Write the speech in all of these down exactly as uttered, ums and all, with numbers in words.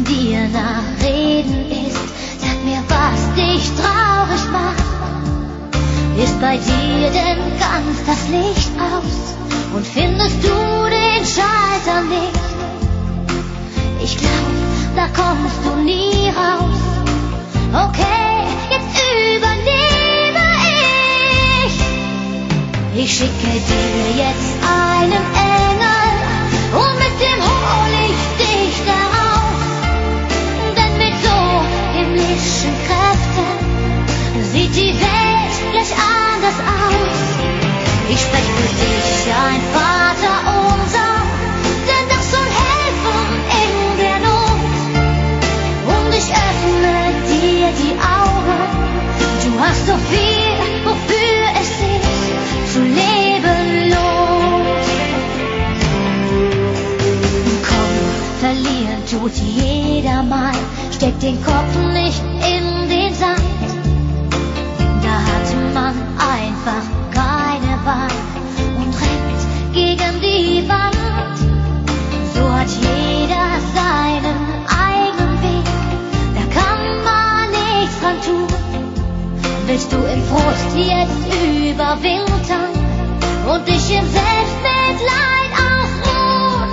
dir nach reden ist. Sag mir, was dich traurig macht. Ist bei dir denn ganz das Licht aus? Und findest du den Schalter nicht? Ich glaub, da kommst du nie raus. Okay, jetzt übernehme ich. Ich schicke dir jetzt einen Engel und mit dem hol ich dich daraus. Denn mit so himmlischen Kräften sieht die Welt gleich anders aus. Ich sprech für dich ein Vater unser, denn das soll helfen in der Not. Und ich öffne dir die Augen, du hast so viel, wofür es sich zu leben lohnt. Komm, verlieren tut jeder mal, steck den Kopf nicht in den Sand. Da hat man einfach keine Wahl und rennt gegen die Wand. So hat jeder seinen eigenen Weg, da kann man nichts dran tun. Willst du im Frust jetzt überwintern und dich im Selbstmitleid ausruhen?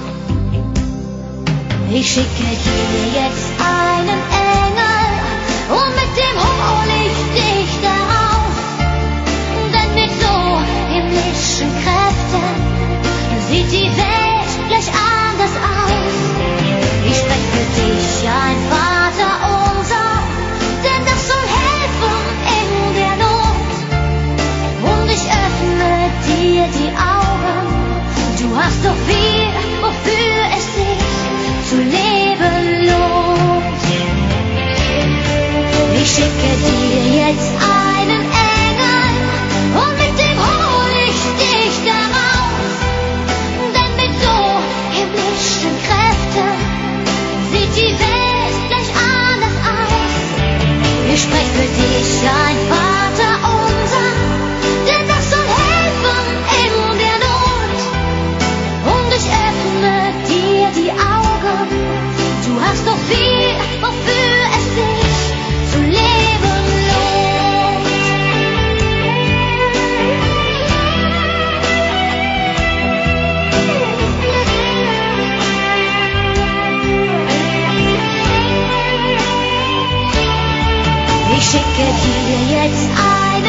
Ich schicke dir jetzt einen Engel und mit dem hol ich dich daraus. Denn mit so himmlischen Kräften sieht die Welt gleich anders aus. Ich sprech für dich ein Vater unser, denn das soll helfen in der Not. Und ich öffne dir die Augen, du hast so viel, wofür es sich zu leben lohnt. Ich schicke dir jetzt einen Engel und mit dem hol ich dich daraus. Denn mit so himmlischen Kräften sieht die Welt gleich anders aus. Ich sprech für dich ein Vater unser, denn das soll helfen in der Not. Und ich öffne dir die Augen, du hast so viel, wofür es sich zu leben lohnt. Ich schicke dir jetzt eine